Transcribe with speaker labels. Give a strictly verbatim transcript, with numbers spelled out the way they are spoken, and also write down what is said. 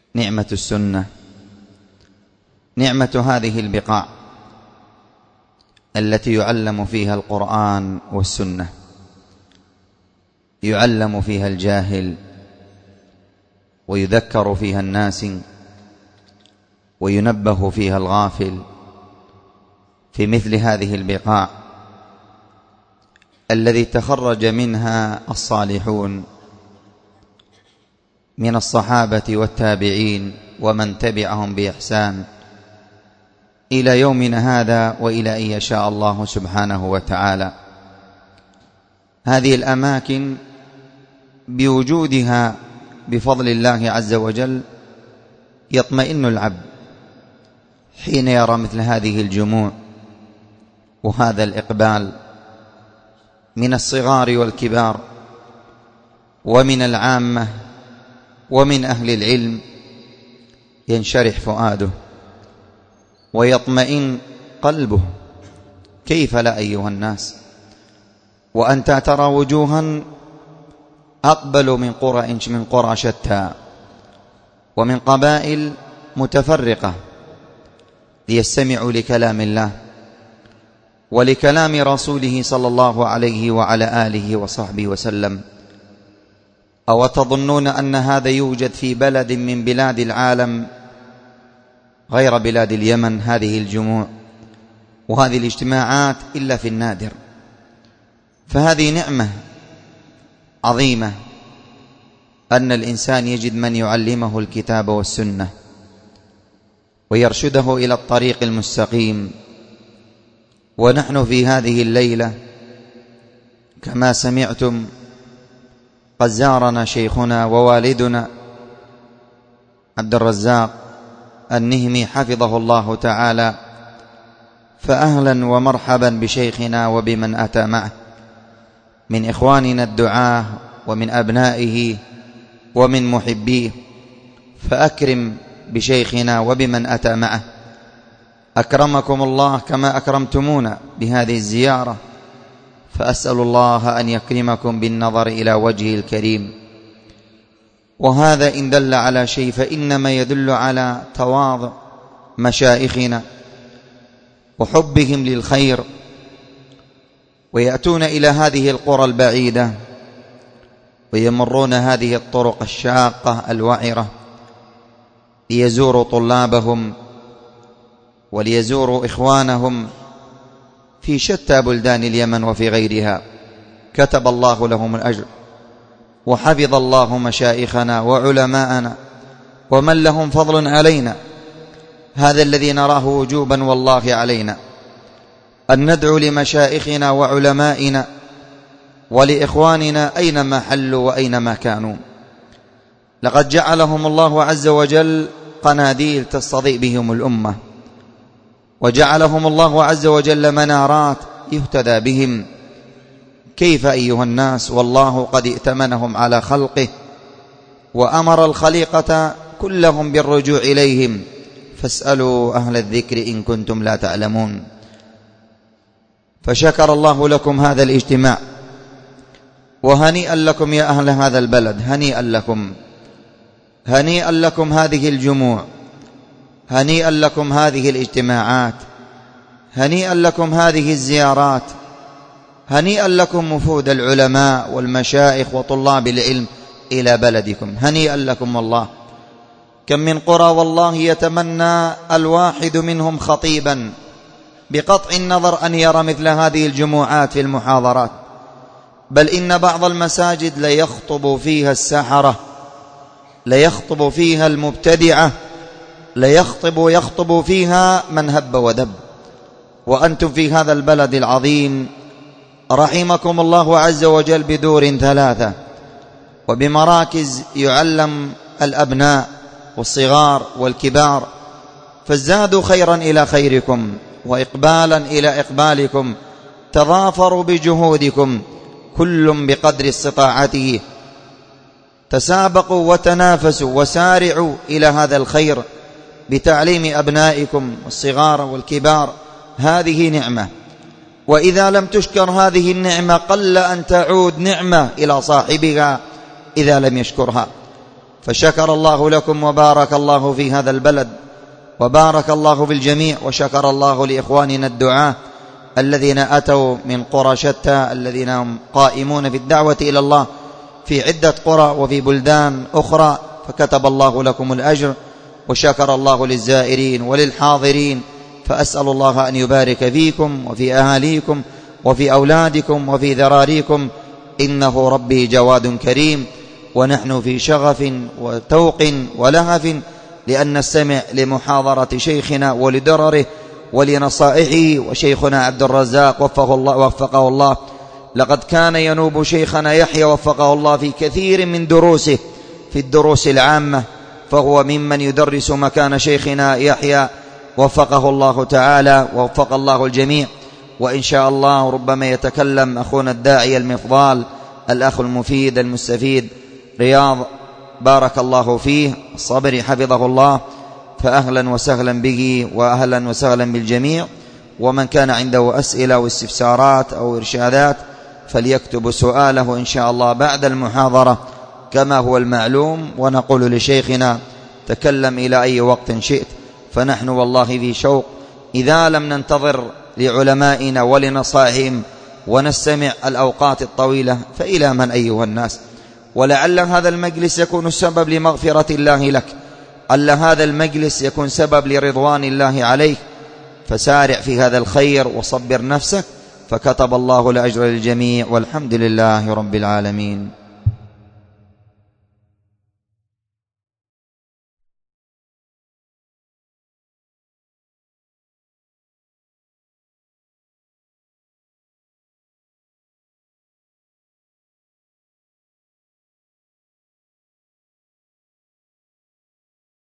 Speaker 1: نعمة السنة، نعمة هذه البقاع التي يعلم فيها القرآن والسنة، يعلم فيها الجاهل ويذكر فيها الناس وينبه فيها الغافل. في مثل هذه البقاع الذي تخرج منها الصالحون من الصحابة والتابعين ومن تبعهم بإحسان إلى يومنا هذا وإلى أن يشاء الله سبحانه وتعالى. هذه الأماكن بوجودها بفضل الله عز وجل يطمئن العبد حين يرى مثل هذه الجموع وهذا الإقبال من الصغار والكبار ومن العامة ومن أهل العلم، ينشرح فؤاده ويطمئن قلبه. كيف لا أيها الناس، وأنت ترى وجوها أقبل من قرى من قرى شتى ومن قبائل متفرقة ليستمعوا لكلام الله ولكلام رسوله صلى الله عليه وعلى آله وصحبه وسلم. أو تظنون أن هذا يوجد في بلد من بلاد العالم غير بلاد اليمن هذه الجموع وهذه الاجتماعات إلا في النادر؟ فهذه نعمة عظيمة أن الإنسان يجد من يعلمه الكتاب والسنة ويرشده إلى الطريق المستقيم. ونحن في هذه الليلة كما سمعتم قد زارنا شيخنا ووالدنا عبد الرزاق النهمي حفظه الله تعالى، فأهلا ومرحبا بشيخنا وبمن أتى معه من إخواننا الدعاة ومن أبنائه ومن محبيه، فأكرم بشيخنا وبمن أتى معه. أكرمكم الله كما أكرمتمونا بهذه الزيارة، فأسأل الله أن يكرمكم بالنظر إلى وجهه الكريم. وهذا إن دل على شيء فإنما يدل على تواضع مشايخنا وحبهم للخير، ويأتون إلى هذه القرى البعيدة ويمرون هذه الطرق الشاقة الوعرة ليزوروا طلابهم وليزوروا إخوانهم في شتى بلدان اليمن وفي غيرها. كتب الله لهم الأجر وحفظ الله مشايخنا وعلماءنا ومن لهم فضل علينا. هذا الذي نراه وجوبا والله علينا أن ندعو لمشايخنا وعلمائنا ولإخواننا أينما حلوا وأينما كانوا. لقد جعلهم الله عز وجل قناديل تستضيء بهم الأمة، وجعلهم الله عز وجل منارات يهتدى بهم. كيف أيها الناس والله قد ائتمنهم على خلقه وأمر الخليقة كلهم بالرجوع إليهم، فاسألوا أهل الذكر إن كنتم لا تعلمون. فشكر الله لكم هذا الاجتماع، وهنيئا لكم يا أهل هذا البلد، هنيئا لكم، هنيئا لكم هذه الجموع، هنيئا لكم هذه الاجتماعات، هنيئا لكم هذه الزيارات، هنيئا لكم وفود العلماء والمشايخ وطلاب العلم إلى بلدكم، هنيئا لكم والله. كم من قرى والله يتمنى الواحد منهم خطيبا بقطع النظر أن يرى مثل هذه الجموعات في المحاضرات، بل إن بعض المساجد ليخطب فيها السحرة، ليخطب فيها المبتدعة، ليخطب يخطب فيها من هب ودب. وأنتم في هذا البلد العظيم رحمكم الله عز وجل بدور ثلاثة وبمراكز يعلم الأبناء والصغار والكبار، فازدادوا خيرا إلى خيركم وإقبالا إلى إقبالكم. تضافروا بجهودكم كل بقدر استطاعته، تسابقوا وتنافسوا وسارعوا إلى هذا الخير بتعليم أبنائكم الصغار والكبار. هذه نعمة، وإذا لم تشكر هذه النعمة قل أن تعود نعمة إلى صاحبها إذا لم يشكرها. فشكر الله لكم وبارك الله في هذا البلد وبارك الله في الجميع، وشكر الله لإخواننا الدعاة الذين أتوا من قرى شتى الذين هم قائمون في الدعوة إلى الله في عدة قرى وفي بلدان أخرى، فكتب الله لكم الأجر، وشكر الله للزائرين وللحاضرين. فأسأل الله أن يبارك فيكم وفي أهاليكم وفي أولادكم وفي ذراريكم، إنه ربي جواد كريم. ونحن في شغف وتوق ولهف لأن نستمع لمحاضرة شيخنا ولدرره ولنصائحه. وشيخنا عبد الرزاق وفقه الله, وفقه الله لقد كان ينوب شيخنا يحيى وفقه الله في كثير من دروسه في الدروس العامة، فهو ممن يدرس مكان شيخنا يحيى وفقه الله تعالى ووفق الله الجميع. وإن شاء الله ربما يتكلم أخونا الداعي المفضال الأخ المفيد المستفيد رياض بارك الله فيه الصبري حفظه الله، فأهلا وسهلا به وأهلا وسهلا بالجميع. ومن كان عنده أسئلة واستفسارات أو إرشادات فليكتب سؤاله إن شاء الله بعد المحاضرة كما هو المعلوم، ونقول لشيخنا تكلم إلى أي وقت شئت، فنحن والله في شوق إذا لم ننتظر لعلمائنا ولنصائحهم ونستمع الأوقات الطويلة فإلى من أيها الناس. ولعل هذا المجلس يكون السبب لمغفرة الله لك، ألا هذا المجلس يكون سبب لرضوان الله عليك، فسارع في هذا الخير وصبر نفسك، فكتب الله الأجر للجميع، والحمد لله رب العالمين.